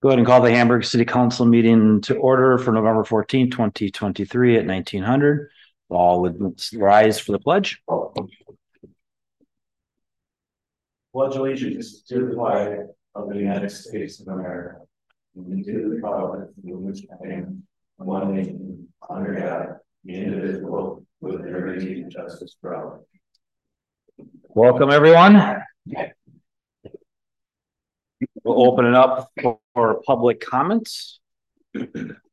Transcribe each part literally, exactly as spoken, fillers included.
Go ahead and call the Hamburg City Council meeting to order for November fourteenth, twenty twenty-three at nineteen hundred. All would rise for the pledge. Pledge allegiance to the flag of the United States of America and to the republic for which I am one nation under God, indivisible, with liberty and justice for all. Welcome, everyone. We'll open it up for public comments. All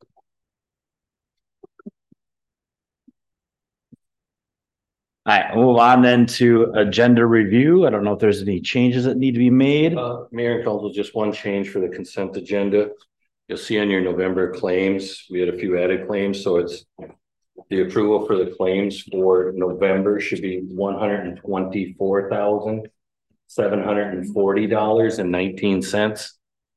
right, we'll move on then to agenda review. I don't know if there's any changes that need to be made. Uh, Mayor and Council, just one change for the consent agenda. You'll see on your November claims, we had a few added claims, so it's the approval for the claims for November should be one hundred twenty-four thousand seven hundred forty dollars and nineteen cents.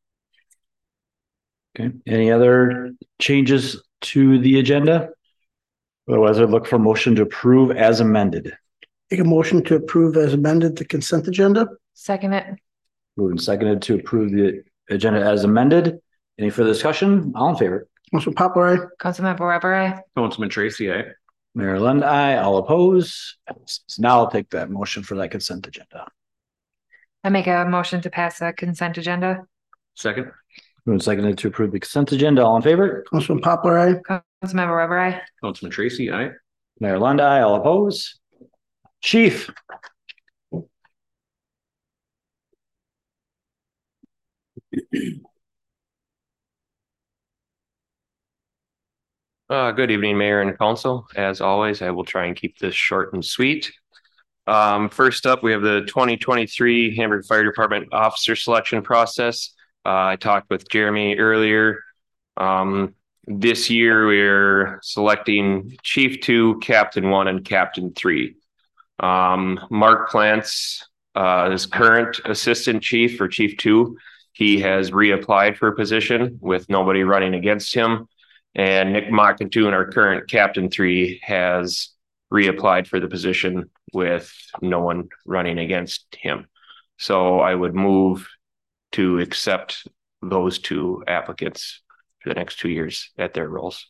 Okay, any other changes to the agenda? Otherwise, I'd look for motion to approve as amended. Make a motion to approve as amended the consent agenda. Second it. Moved and seconded to approve the agenda as amended. Any further discussion? All in favor? Councilman Poplar, aye. Councilmember Weber, aye. Councilman Tracy, aye. Mayor Lund, aye. All opposed. So now I'll take that motion for that consent agenda. I make a motion to pass the consent agenda. Second. Moved and seconded to approve the consent agenda. All in favor? Councilman Poplar, aye. Councilmember Weber, aye. Councilman Tracy, aye. Mayor Lund, aye. All opposed. Chief. Uh, good evening, Mayor and Council. As always, I will try and keep this short and sweet. Um, first up, we have the twenty twenty-three Hamburg Fire Department officer selection process. Uh, I talked with Jeremy earlier. Um, this year, we're selecting Chief Two, Captain One, and Captain Three. Um, Mark Plants uh, is current Assistant Chief for Chief Two. He has reapplied for a position with nobody running against him. And Nick Mockington, our current Captain Three, has reapplied for the position with no one running against him. So I would move to accept those two applicants for the next two years at their roles.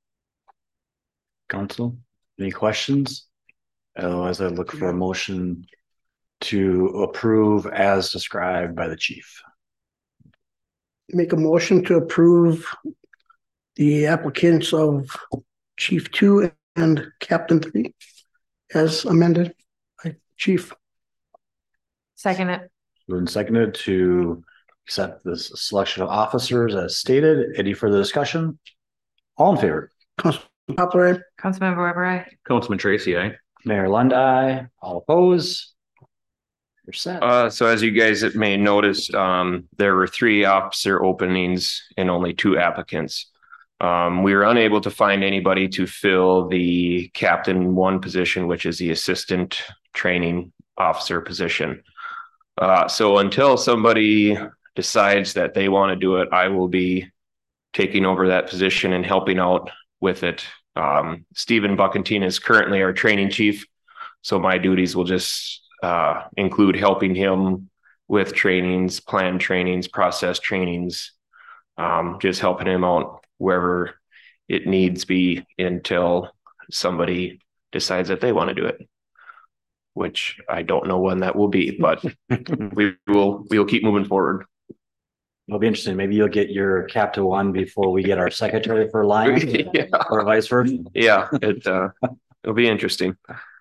Council, any questions? Otherwise, I look for a motion to approve as described by the chief. Make a motion to approve the applicants of Chief Two and Captain Three as amended by Chief. Second it. Moved and seconded to accept this selection of officers as stated. Any further discussion? All in favor? Councilman Poplar, aye. Councilmember Weber, aye. Councilman Tracy, aye. Mayor Lund, aye. All opposed? You're set. Uh, so as you guys may notice, um, there were three officer openings and only two applicants. Um, we were unable to find anybody to fill the Captain One position, which is the assistant training officer position. Uh, so until somebody decides that they want to do it, I will be taking over that position and helping out with it. Um, Stephen Buckentin is currently our training chief. So my duties will just uh, include helping him with trainings, planned trainings, process trainings, um, just helping him out wherever it needs be until somebody decides that they want to do it, which I don't know when that will be, but we will we will keep moving forward. It'll be interesting. Maybe you'll get your Captain One before we get our secretary for Lions, Yeah. or vice versa. Yeah, it uh, it'll be interesting.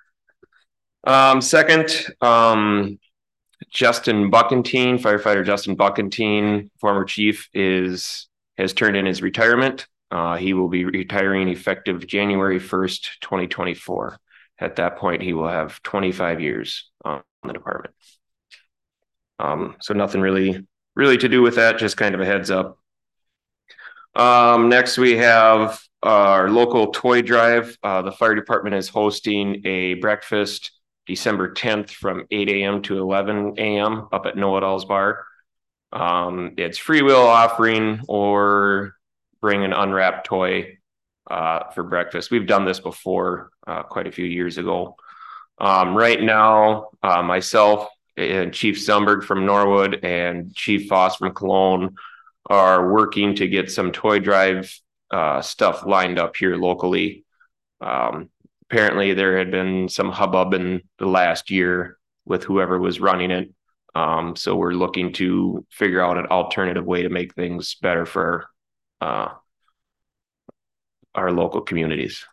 Um, second, um, Justin Buckentin, firefighter Justin Buckentin, former chief, is has turned in his retirement. Uh, he will be retiring effective January first, twenty twenty-four. At that point, he will have twenty-five years on the department. Um, so nothing really, really to do with that, just kind of a heads up. Um, next, we have our local toy drive. Uh, the fire department is hosting a breakfast December tenth from eight A M to eleven A M up at Know-It-All's Bar. Um, it's free will offering or bring an unwrapped toy uh, for breakfast. We've done this before uh, quite a few years ago. Um, right now, uh, myself and Chief Zumberg from Norwood and Chief Foss from Cologne are working to get some toy drive uh, stuff lined up here locally. Um, apparently there had been some hubbub in the last year with whoever was running it. Um, so we're looking to figure out an alternative way to make things better for uh, our local communities.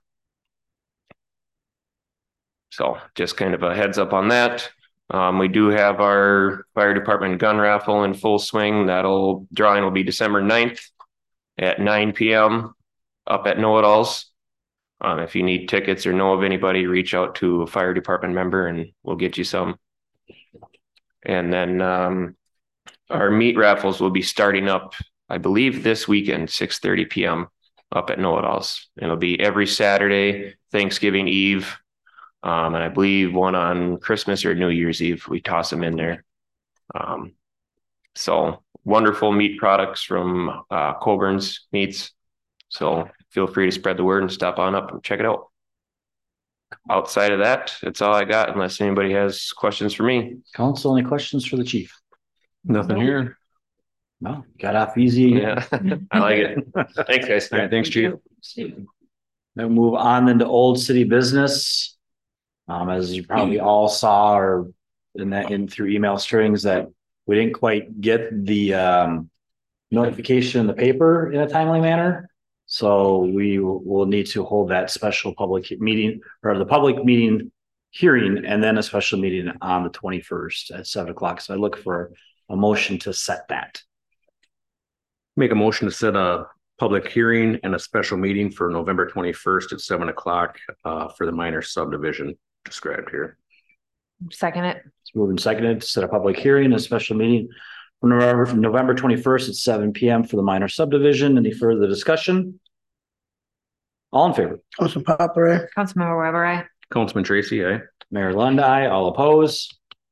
So just kind of a heads up on that. Um, we do have our fire department gun raffle in full swing. That'll drawing will be December ninth at nine P M up at Know-It-Alls. Um, if you need tickets or know of anybody, reach out to a fire department member and we'll get you some. And then um, our meat raffles will be starting up, I believe, this weekend, six thirty P M up at Know-It-Alls. It'll be every Saturday, Thanksgiving Eve. Um, and I believe one on Christmas or New Year's Eve, we toss them in there. Um, so wonderful meat products from uh, Coburn's Meats. So feel free to spread the word and stop on up and check it out. Outside of that, that's all I got, unless anybody has questions for me. Council, any questions for the chief? Nothing here. No, got off easy. Yeah, I like it. Thanks, guys. All right, thanks, chief. Then move on into old city business. Um, as you probably all saw or in that in through email strings that we didn't quite get the um notification in the paper in a timely manner. So we will need to hold that special public meeting or the public meeting hearing and then a special meeting on the twenty-first at seven o'clock. So I look for a motion to set that. Make a motion to set a public hearing and a special meeting for November twenty-first at seven o'clock uh, for the minor subdivision described here. Second it. It's moved and seconded to set a public hearing and a special meeting for November, November twenty-first at seven P M for the minor subdivision. Any further discussion? All in favor? Councilman Papera, Councilmember Weber, I. Councilman Tracy, aye. Mayor Lundy, all opposed.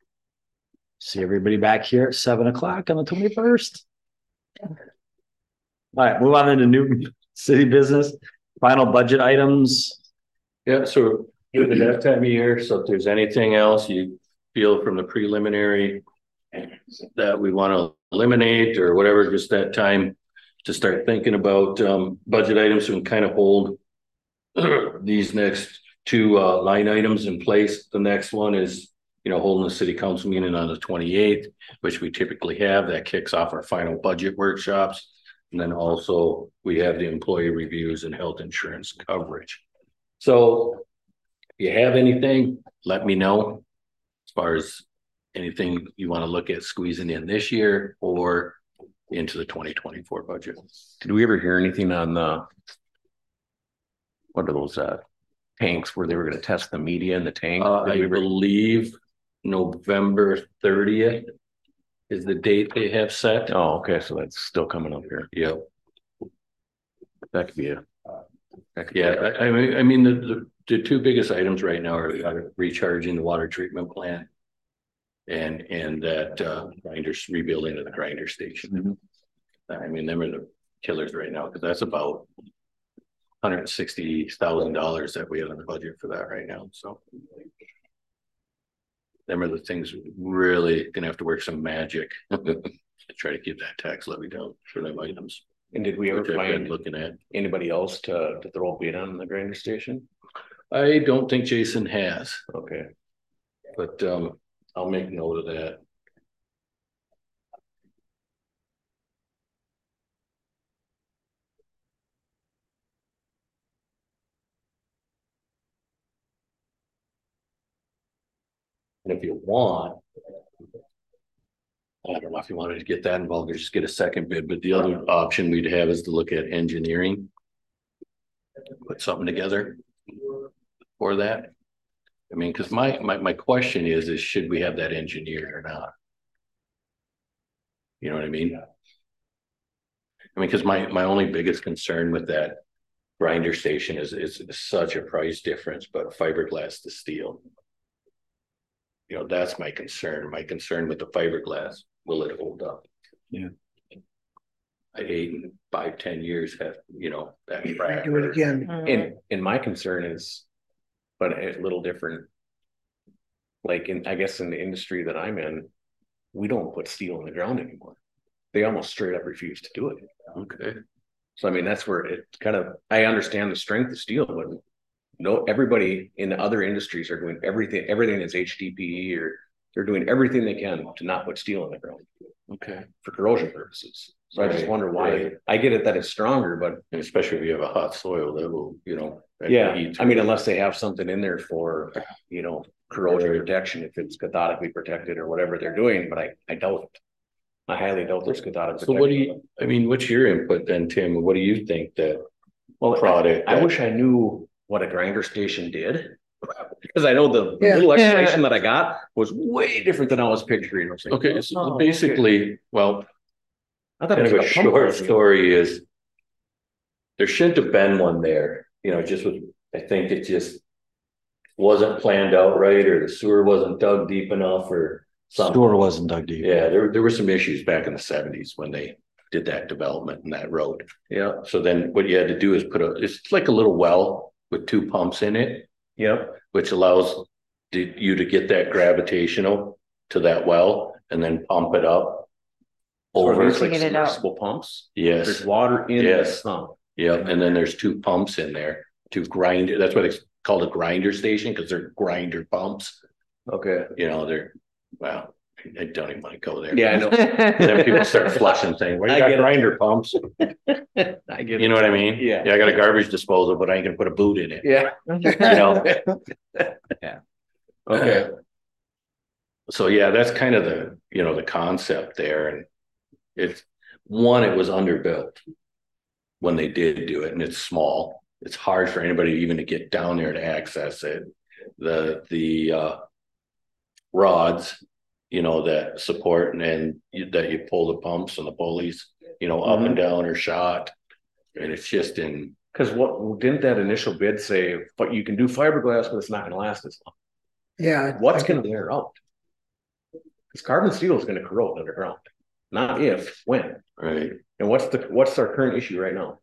See everybody back here at seven o'clock on the twenty-first. All right, move on into new city business. Final budget items. Yeah, so give it that time of year. So if there's anything else you feel from the preliminary that we want to eliminate or whatever, just that time to start thinking about um, budget items, so we can kind of hold these next two uh, line items in place. The next one is, you know, holding the city council meeting on the twenty-eighth, which we typically have. That kicks off our final budget workshops. And then also we have the employee reviews and health insurance coverage. So if you have anything, let me know as far as anything you want to look at squeezing in this year or into the twenty twenty-four budget. Did we ever hear anything on the, what are those uh, tanks where they were going to test the media in the tank? Uh, Did I we ever- believe November thirtieth is the date they have set. Oh, okay, so that's still coming up here. Yep. That could be a. that could be Yeah, a- I, I mean, I mean, the, the, the two biggest items right now are, are recharging the water treatment plant and, and that, uh, grinders, rebuilding of the grinder station. I mean, them are the killers right now, because that's about one hundred sixty thousand dollars that we have in the budget for that right now, so. Them are the things really gonna have to work some magic to try to keep that tax levy down for them items. And did we ever Which I've been find looking at. anybody else to, to throw a bid on the grinder station? I don't think Jason has, Okay. but um, I'll make note of that. And if you want, I don't know if you wanted to get that involved or just get a second bid, but the other option we'd have is to look at engineering. Put something together for that. I mean, because my, my, my question is, is should we have that engineered or not? You know what I mean? I mean, because my, my only biggest concern with that grinder station is, is such a price difference, but fiberglass to steel. You know, that's my concern. My concern with the fiberglass, will it hold up? Yeah. I hate in five, ten years have, you know, that crack. do it again. And, and my concern is, but a little different. Like in, I guess in the industry that I'm in, we don't put steel in the ground anymore. they almost straight up refuse to do it. Okay. So I mean, that's where it kind of, I understand the strength of steel, but no, everybody in the other industries are doing everything, everything is H D P E, or they're doing everything they can to not put steel in the ground Okay. for corrosion purposes. So I just Right, wonder why, right. I get it that it's stronger, but And especially if you have a hot soil, that will, you know. that yeah, can heat I mean, through. unless they have something in there for, you know, corrosion Right. protection, if it's cathodically protected or whatever they're doing, but I, I doubt it. I highly doubt there's cathodic So what do protection. you, I mean, what's your input then, Tim? What do you think that Well, product? I that- wish I knew what a grinder station did. Because I know the Yeah. little explanation that I got was way different than I was picturing. I was like, Okay, so oh, basically, well, I thought kind it of was a a pump short house. story is. There shouldn't have been one there, you know, it just was, I think it just. Wasn't planned out right, or the sewer wasn't dug deep enough, or something. Sewer wasn't dug deep. Yeah, there, there were some issues back in the seventies when they did that development in that road. Yeah, So then what you had to do is put a, it's like a little well with two pumps in it, yep. which allows the- you to get that gravitational to that well and then pump it up. Or Over, there's like get it out. submersible pumps. yes, There's water in the Yes. sump. yeah, and then there's two pumps in there to grind it. That's what it's called, a grinder station, because they're grinder pumps. Okay. You know, they're, well, I don't even want to go there. Yeah, I know. Then people start flushing thing, well, I you got get it. grinder pumps, I get you know what I mean? Yeah. Yeah, I got a garbage disposal, but I ain't gonna put a boot in it, Yeah. you know? Okay. So yeah, that's kind of the, you know, the concept there, and it's, one, it was underbuilt when they did do it, and it's small. It's hard for anybody even to get down there to access it. The, the, uh, rods, you know, that support and then you, that you pull the pumps and the pulleys, you know, up and down or shot. And it's just in, Cause what, didn't that initial bid say, but you can do fiberglass, but it's not gonna last as long? Yeah. What's I gonna wear out? Cause carbon steel is gonna corrode underground, not if, when. right, And what's the, what's our current issue right now?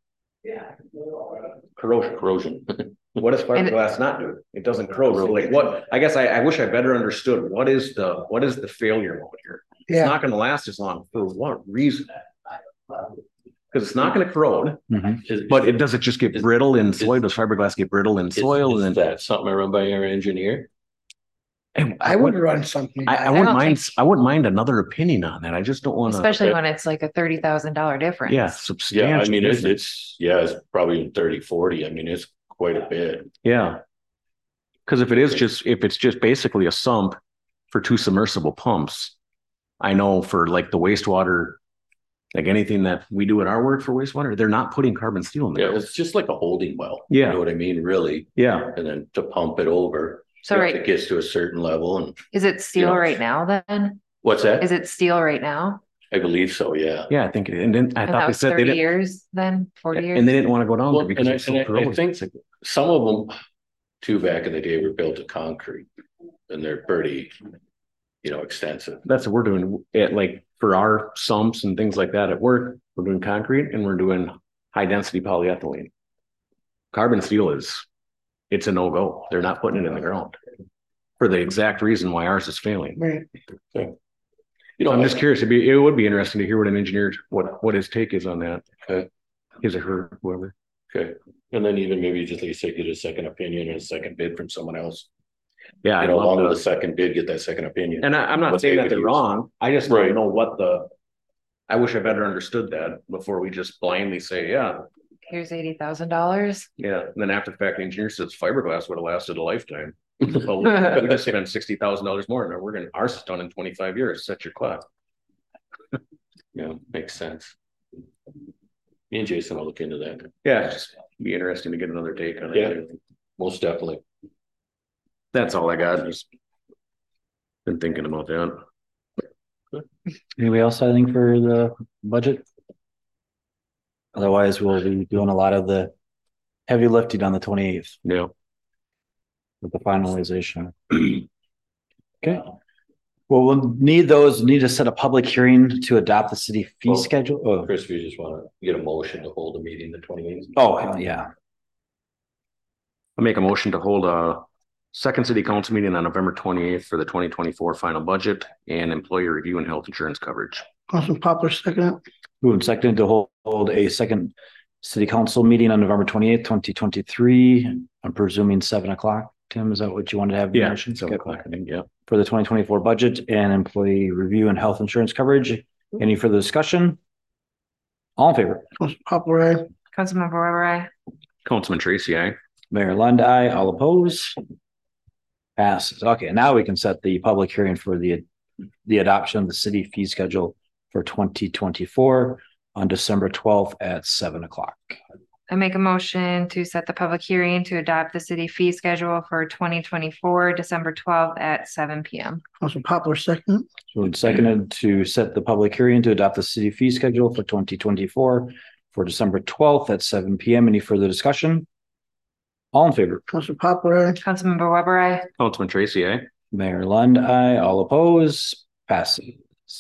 Corrosion. corrosion. What does And- fiberglass not do? It doesn't corrode. So like what, I guess I, I wish I better understood, what is the, what is the failure mode here? It's Yeah. not gonna last as long. For what reason? Cause it's not gonna corrode, Mhm. but it, does it just get Is- brittle in is- soil? Does fiberglass get brittle in Is- soil? is And that something I run by your engineer? then I would run something. I, I I wouldn't don't mind, think- I wouldn't mind another opinion on that. I just don't wanna. Especially when it's like a thirty thousand dollar difference. Yeah, Yeah, substantial. I mean, it's, difference. it's, yeah, it's probably thirty, forty. I mean, it's quite a bit. Yeah. Cause if it is just, if it's just basically a sump for two submersible pumps, I know for like the wastewater, like anything that we do in our work for wastewater, they're not putting carbon steel in Yeah, there. it's just like a holding well. Yeah. You know what I mean, really? Yeah. And then to pump it over. So If right, It gets to a certain level, and is it steel know. right now then? what's that? Is it steel right now? I believe so, yeah. Yeah, I think, and then I And thought that they was said they thirty didn't, years then, forty years? and they didn't want to go down Well, there because and I, it's so and I- I corrosive. think some of them, too, back in the day were built of concrete, and they're pretty, you know, extensive. That's what we're doing at like for our sumps and things like that at work. We're doing concrete and we're doing high density polyethylene. Carbon steel is, it's a no-go. They're not putting it in the ground. For the exact reason why ours is failing. Right. You You know, know, I'm just curious. It'd be, it would be interesting to hear what an engineer, what, what his take is on that. Okay. His or her, whoever. Okay, and then even maybe just like you say, get a second opinion and a second bid from someone else. Yeah, You I know, along with love a second bid, get that second opinion. And I, I'm not What saying they that would they're use. wrong. I just Right. don't know what the, I wish I better understood that before we just blindly say, yeah, Here's eighty thousand dollars. yeah. And then after the fact, the engineer says fiberglass would have lasted a lifetime. Well, we just spent sixty thousand dollars more and we're gonna, ours is done in twenty-five years. Set your clock. Yeah, makes sense. Me and Jason will look into that, Yeah, it's just be interesting to get another take on it. Yeah. most definitely. That's all I got. Just been thinking about that. Anybody else have anything for the budget? Otherwise, we'll be doing a lot of the heavy lifting on the twenty-eighth Yeah. with the finalization. Okay. Well, we'll need those, need to set a public hearing to adopt the city fee Well, schedule. Oh, Chris, we just want to get a motion to hold a meeting the twenty-eighth. oh, yeah. I make a motion to hold a second city council meeting on November twenty-eighth for the twenty twenty-four final budget and employee review and health insurance coverage. Councilman Poplar, second. Moved and seconded to hold, hold a second city council meeting on November twenty-eighth, twenty twenty-three. I'm presuming seven o'clock. Tim, is that what you wanted to have? Yeah, motion? seven o'clock, I think, yeah. For the twenty twenty-four budget and employee review and health insurance coverage. Any further discussion? All in favor? Councilman Poplar, aye. Councilmember Weber, I. Councilman Tracy, I. Mayor Lund, aye. All opposed? Passes. Okay, now we can set the public hearing for the, the adoption of the city fee schedule for twenty twenty-four on December twelfth at seven o'clock. I make a motion to set the public hearing to adopt the city fee schedule for twenty twenty-four, December twelfth at seven P M. Councilman Poplar, second. So it's seconded to set the public hearing to adopt the city fee schedule for twenty twenty-four for December twelfth at seven P M. Any further discussion? All in favor? Councilman Poplar, aye. Councilmember Weber, I. Councilman Tracy, I. Mayor Lund, aye. All opposed? Passes.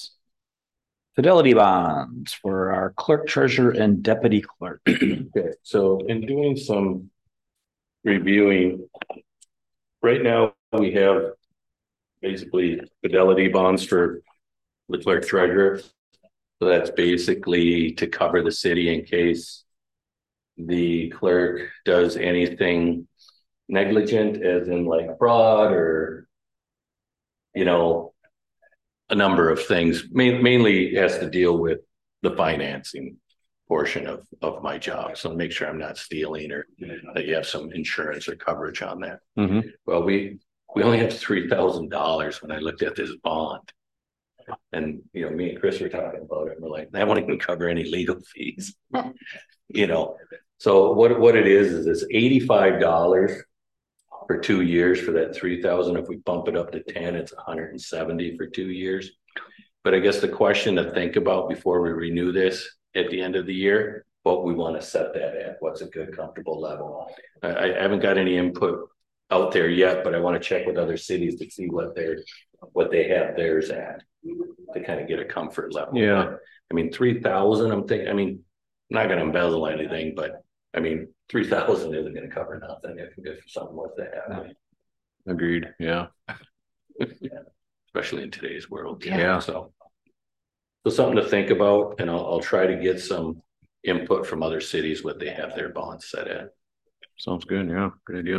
Fidelity bonds for our clerk, treasurer, and deputy clerk. Okay, so in doing some reviewing, right now we have basically fidelity bonds for the clerk treasurer. So that's basically to cover the city in case the clerk does anything negligent, as in like fraud or, you know, a number of things. Main, mainly has to deal with the financing portion of, of my job. So make sure I'm not stealing, or that you have some insurance or coverage on that. Mm-hmm. Well, we, we only have three thousand dollars when I looked at this bond. And, you know, me and Chris were talking about it. And we're like, that won't even cover any legal fees, you know? So what, what it is, is it's eighty-five dollars for two years for that three thousand. If we bump it up to ten, it's one hundred seventy for two years. But I guess the question to think about before we renew this at the end of the year, what we want to set that at, what's a good, comfortable level. I, I haven't got any input out there yet, but I want to check with other cities to see what they're, what they have theirs at, to kind of get a comfort level. Yeah. But, I mean, three thousand, I'm thinking, I mean, I'm not going to embezzle anything, but I mean, three thousand isn't going to cover nothing if, if something was to happen. Agreed, yeah. Especially in today's world. Yeah. So, so something to think about, and I'll, I'll try to get some input from other cities, what they have their bonds set at. Sounds good, yeah, good idea.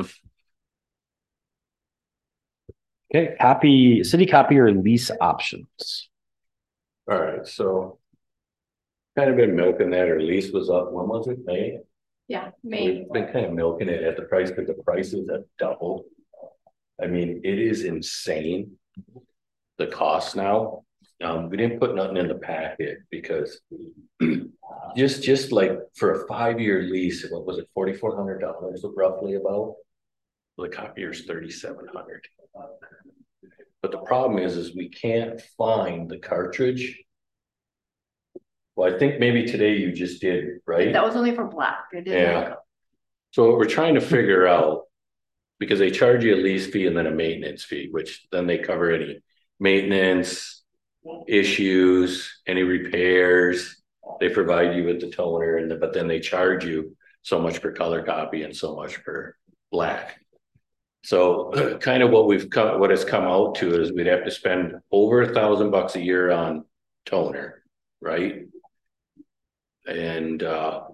Okay, copy, city copier lease options. All right, so kind of been milking that, or lease was up, when was it, May? Yeah, May. We've been kind of milking it at the price, but the prices have doubled. I mean, it is insane, the cost now. Um, we didn't put nothing in the packet because just, just like for a five-year lease, what was it, forty-four hundred dollars roughly about? The copier's thirty-seven hundred. But the problem is, is we can't find the cartridge. Well, I think maybe today you just did, right? That was only for black. I didn't Yeah. look up. So what we're trying to figure out, because they charge you a lease fee and then a maintenance fee, which then they cover any maintenance issues, any repairs. They provide you with the toner, and the, but then they charge you so much per color copy and so much per black. So kind of what we've come, what has come out to is we'd have to spend over a thousand bucks a year on toner, right? And uh,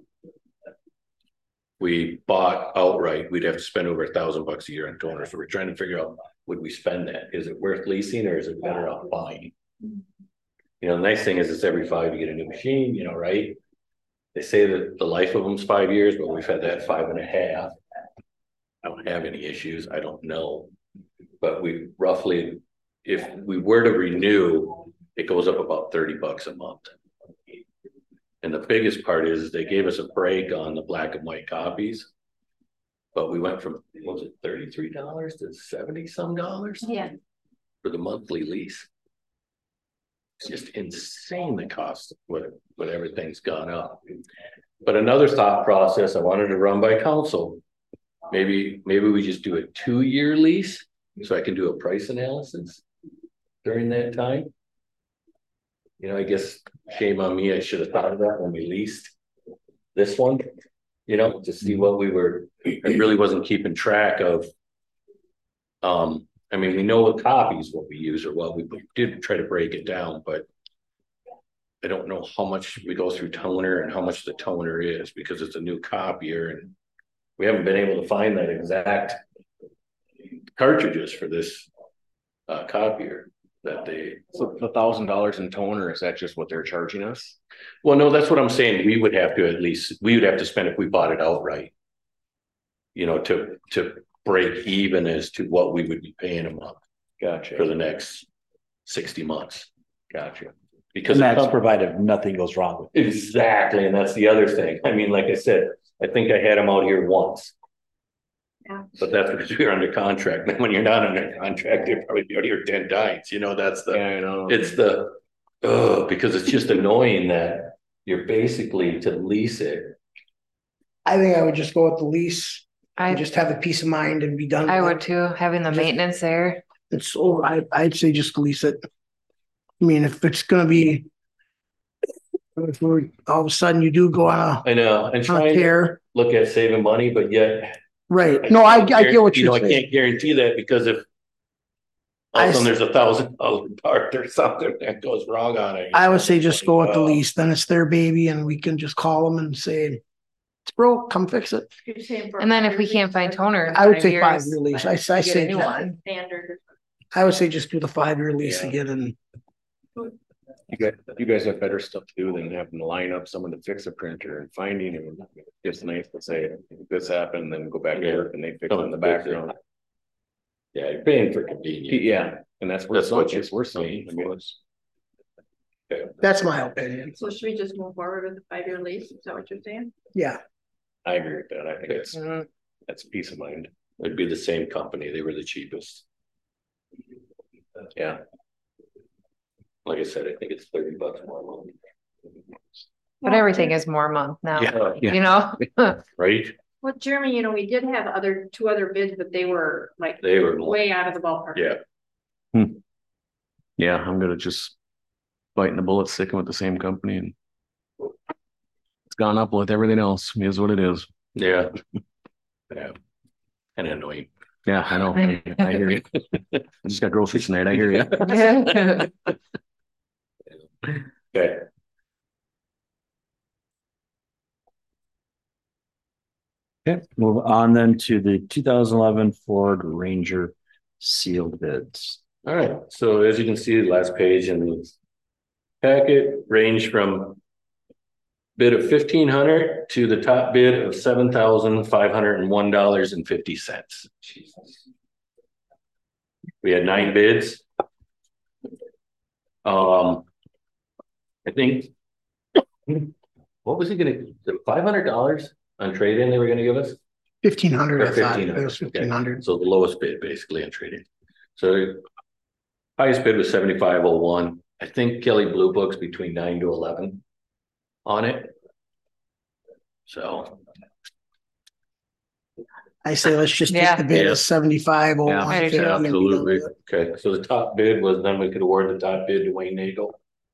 we bought outright, we'd have to spend over a thousand bucks a year on toner. So we're trying to figure out, would we spend that? Is it worth leasing, or is it better off buying? You know, the nice thing is it's every five you get a new machine, you know, right? They say that the life of them's five years, but we've had that five and a half. I don't have any issues. I don't know. But we roughly, if we were to renew, it goes up about thirty bucks a month. And the biggest part is they gave us a break on the black and white copies. But we went from, what was it, thirty-three dollars to seventy some dollars? Yeah. For the monthly lease. It's just insane, the cost, what, what everything's gone up. But another thought process I wanted to run by council, maybe, maybe we just do a two-year lease so I can do a price analysis during that time. You know, I guess shame on me, I should have thought of that when we leased this one, you know, to see what we were, I really wasn't keeping track of. Um, I mean, we know what copies what we use, or what we did try to break it down, but I don't know how much we go through toner and how much the toner is because it's a new copier and we haven't been able to find that exact cartridges for this uh, copier that they. So the thousand dollars in toner, is that just what they're charging us? Well, no, that's what I'm saying. We would have to at least, we would have to spend if we bought it outright. You know, to, to break even as to what we would be paying a month Gotcha. for the next sixty months. Gotcha. Because And it that's comes- provided nothing goes wrong with it. exactly, and that's the other thing. I mean, like I said, I think I had them out here once. Yeah. But that's because we were under contract. And when you're not under contract, they're probably out here ten times, you know, that's the, Yeah, I know. it's the, oh, because it's just annoying that you're basically to lease it. I think I would just go with the lease and I, just have the peace of mind and be done. I with would it. too, having the Just- maintenance there. It's over. I, I'd say just lease it. I mean, if it's gonna be. If we're, all of a sudden you do go on a, I know, and on a trying to tear, look at saving money, but yet. right, no, I, I get what You know, you're I saying. can't guarantee that because if. All of a I sudden s- there's a thousand dollar part or something that goes wrong on it. I would say just go with the Oh. lease, then it's their baby and we can just call them and say. It's broke, come fix it. You're saying for And then if we five can't find years, toner in I would five say five years, year lease. I, I get a say, new one. Standard. I would say just do the five year lease Yeah. again and. You guys, you guys have better stuff to do than having to line up someone to fix a printer and finding it. It's nice to say this happened, then go back to Yeah. work and they fix it in the Someone fix it. background. Yeah, you're paying for convenience. Yeah, and that's where That's what it's you- worth something. I mean, it's- That's my opinion. So should we just move forward with the five-year lease? Is that what you're saying? Yeah. I agree with that. I think it's, Mhm. that's peace of mind. It'd be the same company. They were the cheapest. Yeah. Like I said, I think it's thirty bucks more a month. But everything is more a month now, Yeah, Yeah. you know? right? Well, Jeremy, you know, we did have other, two other bids, but they were like They were, more- way out of the ballpark. yeah, Yeah, I'm gonna just biting the bullet, sticking with the same company and. It's gone up with everything else. It is what it is. yeah. Yeah. And annoying. Yeah, I know. I I hear you. I just got groceries tonight. I hear you. Okay. Okay, move on then to the two thousand eleven Ford Ranger sealed bids. All right, so as you can see, the last page in the packet range from bid of fifteen hundred to the top bid of seven thousand five hundred and one dollars and fifty cents. We had nine bids. Um, I think, what was he gonna, five hundred dollars on trade-in they were gonna give us? Fifteen hundred, I Or thought. It 1500, was fifteen hundred. So the lowest bid basically on trading. So highest bid was seventy-five oh one. I think Kelly Blue Book's between nine to eleven on it. So, I say let's just Yeah. take the bid Yeah. of seventy-five oh Yeah, one I do fifty. too. and be done with absolutely. it. Okay, so the top bid was, then we could award the top bid to Wayne Nagel.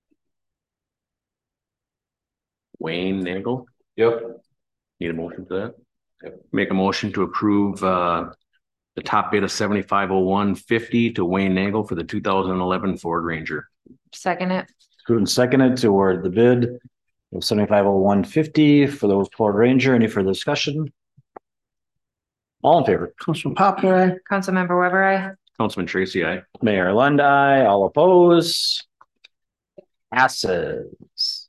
Wayne Nagel, Yep. need a motion for that? Yep. Make a motion to approve uh the top bid of seventy-five oh one fifty to Wayne Nagel for the two thousand eleven Ford Ranger. Second it. Moved and seconded to award the bid of seventy-five oh one fifty for the Ford Ranger. Any further discussion? All in favor? Councilman Poplar, Councilmember Weber, I. Councilman Tracy, I. Mayor Lundy, all opposed. Passes.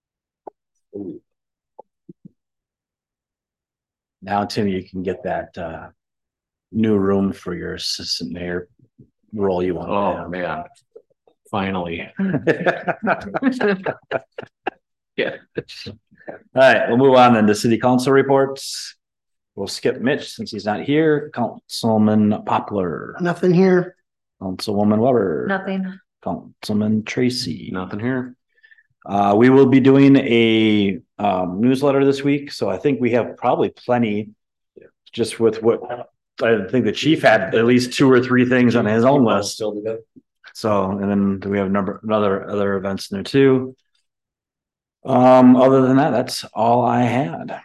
Now, Tim, you can get that uh new room for your assistant mayor role you want Oh, to man. Finally. have. Yeah. All right, we'll move on then to city council reports. We'll skip Mitch since he's not here. Councilman Poplar, nothing here. Councilwoman Weber. Nothing. Councilman Tracy. Nothing here. Uh, we will be doing a um newsletter this week, so I think we have probably plenty. Just with what, I think the chief had at least two or three things on his own list. Still together. So, and then do we have a number, another, other events in there too? Um, other than that, that's all I had.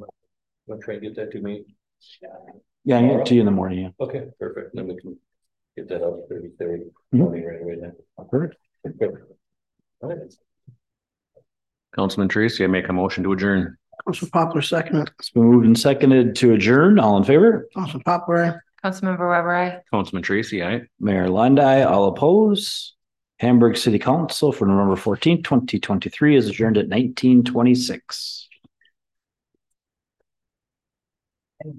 Want to try and get that to me? Yeah, I'll get to you in the morning. Yeah. Okay, perfect. Then we can Get that up thirty thirty, Mhm. twenty right away then. Perfect. Okay. All right. Councilman Tracy, I make a motion to adjourn. Council Poplar second. It's been moved and seconded to adjourn. All in favor? Council Poplar, Councilmember Weber, I. Councilman Tracy, aye. Mayor Lundy, all opposed. Hamburg City Council for November fourteenth, twenty twenty-three is adjourned at nineteen twenty-six.